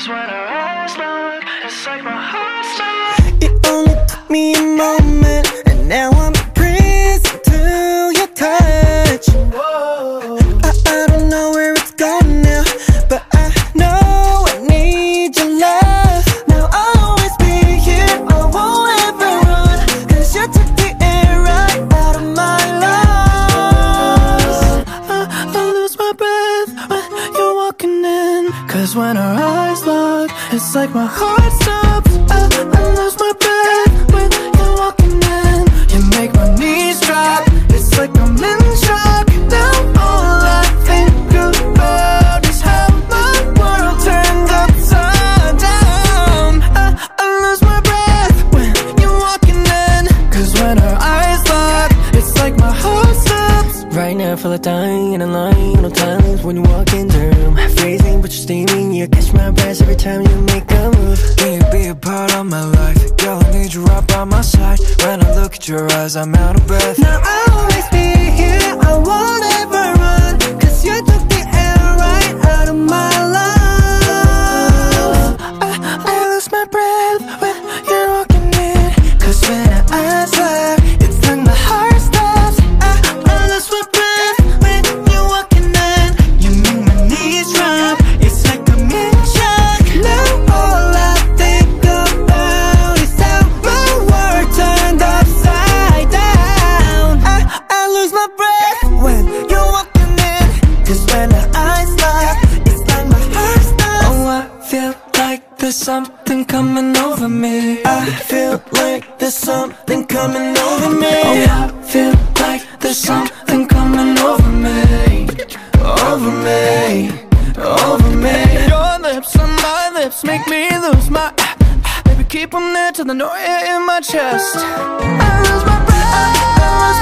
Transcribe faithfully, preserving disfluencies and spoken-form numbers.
Cause when our eyes lock, it's like my heart stops. It only took me a moment, and now I'm a prison to your touch. Whoa. I, I don't know where it's going now, but I know I need your love. Now I'll always be here, I won't ever run, cause you took the air right out of my lungs. I, I lose my breath when you're walking in, cause when our eyes lock, it's like my heart stops. I, I lose my breath when you're walking in. You make my knees drop, it's like I'm in shock. Now all I think about is how my world turned upside down. I, I lose my breath when you're walking in, cause when our eyes lock, it's like my heart stops. Right now I feel like dying in a line, no times when you walk in the room. Freezing but you're steaming, you catch my breath every time you make a move. Can you be a part of my life? Girl, I need you right by my side. When I look at your eyes, I'm out of breath. Now I'll always be here, I won't ever run, cause you took the air right out of my lungs. I, I lose my breath when you're walking in, cause when our eyes lock, it's like my heart stops. I, I lose my breath when you're walking in. You make my knees drop, it's like I'm in shock. Now all I think about is how my world turned upside down. I, I lose my breath when you're walking in, cause when our eyes lock, it's like my heart stops. Oh, I feel like there's something coming over me. I feel like there's something coming over me. Oh, I feel like there's something coming over me. Over me, over me. Your lips on my lips make me lose my Baby, keep them there till the noise in my chest. I lose my breath, I lose